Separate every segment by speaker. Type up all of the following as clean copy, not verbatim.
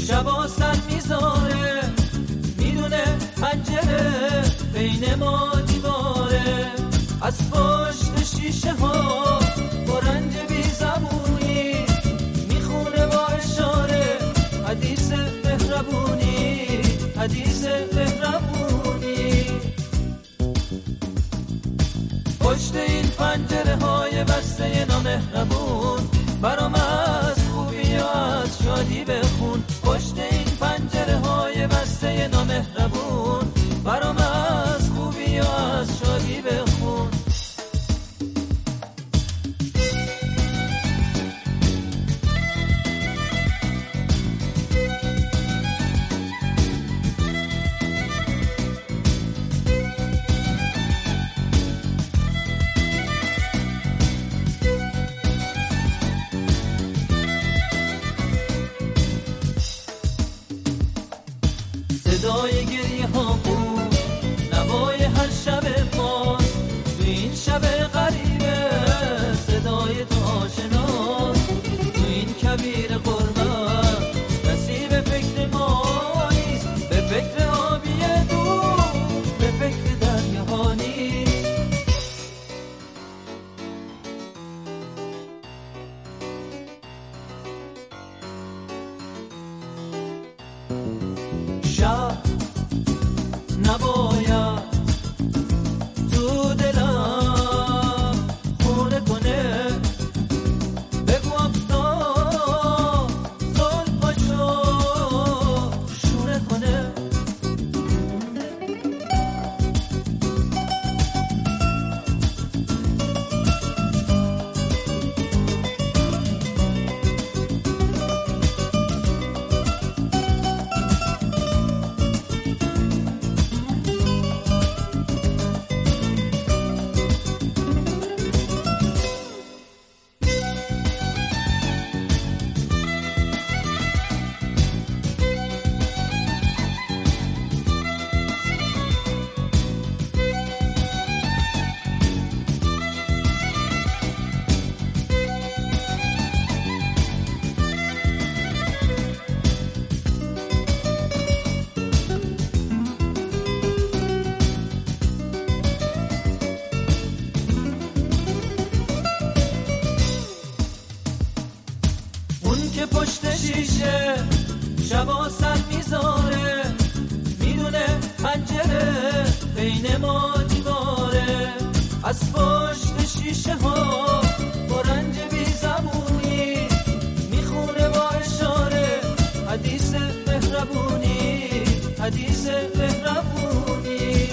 Speaker 1: شبا سر میذاره، میدونه پنجره بین ما دیواره، از پشت شیشه ها با رنج بی زبونی میخونه با اشاره حدیث مهربونی، حدیث مهربونی. پشت این پنجره های بسته نامهربون برام از خوبی و از شادی بخون. پشت این پنجره های بسته نامهربون برام از خوبی و از شادی بخون. صدای گریه ها بود نوای هر شب ما، تو این شب غریبه صدای تو آشناست، تو این کبیر غربت کسی به فکر ما نیست، به فکر آبی دور، به فکر دریاها نیست. شب نباید تو دلم خونه کنه، بگو افتاد زلفاشو شونه کنه. که پشت شیشه شبا سر میذاره، میدونه پنجره بین ما دیواره، از پشت شیشه ها با رنج بی زبونی میخونه با اشاره حدیث مهربونی، حدیث مهربونی.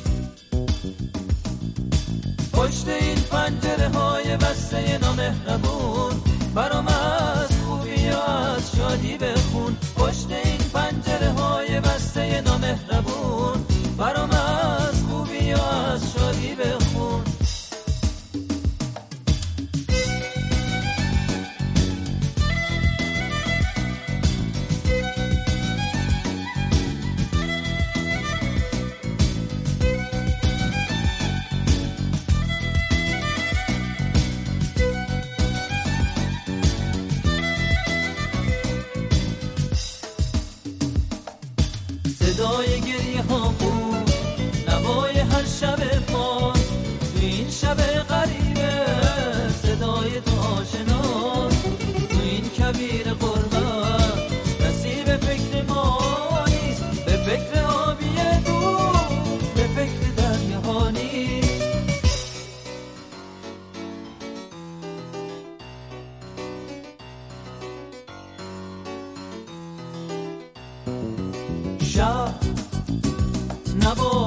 Speaker 1: پشت این پنجره های بسته نامهربون برام از خوبی و از شادی بخون. پشت این پنجره های بسته نامهربون برام از خوبی و از شادی بخون. صدای گریه ها بود نوای هر شب ما، تو این شب غریبه صدای تو آشناست، تو این کبیر غربت کسی به فکر ما نیست، به فکر آبی دور، به فکر دریاها نیست. شب نبا